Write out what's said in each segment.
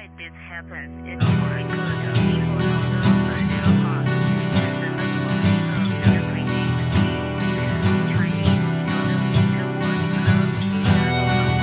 why this happens is because people don't open their hearts and the appreciate Chinese the word love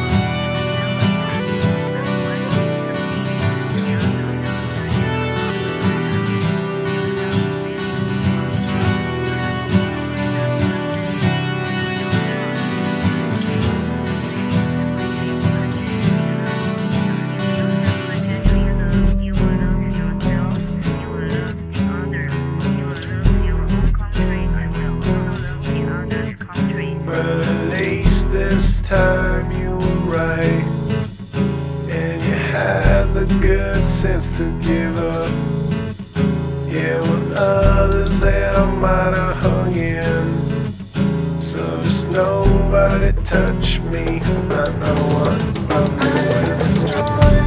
But at least this time you were right, and you had the good sense to give up. Yeah, when others there might have hung in, so just nobody touch me. I know what I'm doing.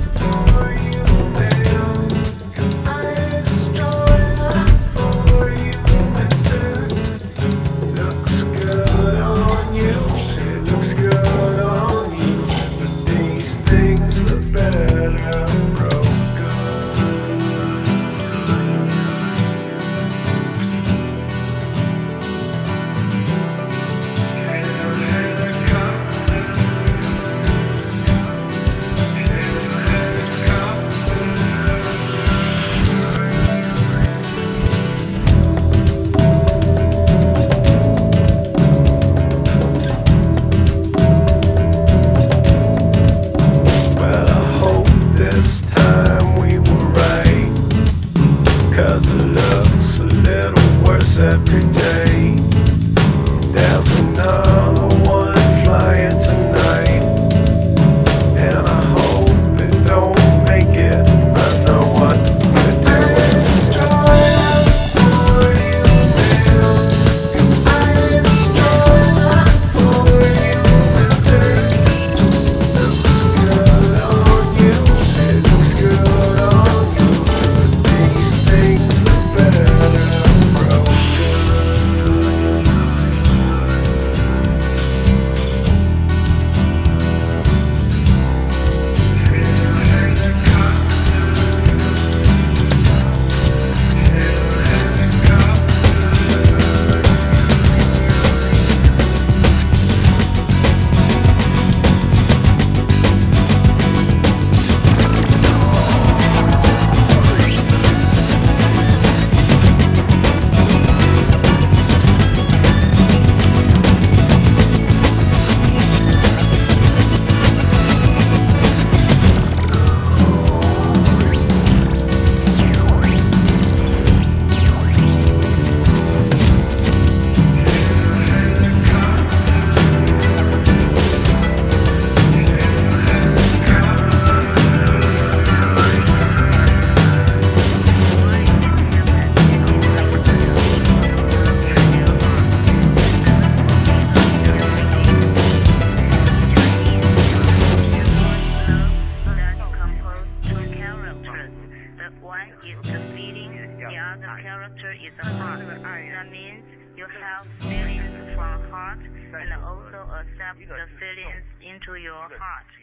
Every day there's another one flying tonight, and I hope it don't make it. I know what to do. I strive for you, man. I strive for you, mister. Looks good on you. It looks good on you. But these things look better. One is the feeling, the other character is the heart. That means you have feelings from heart and also accept the feelings into your heart.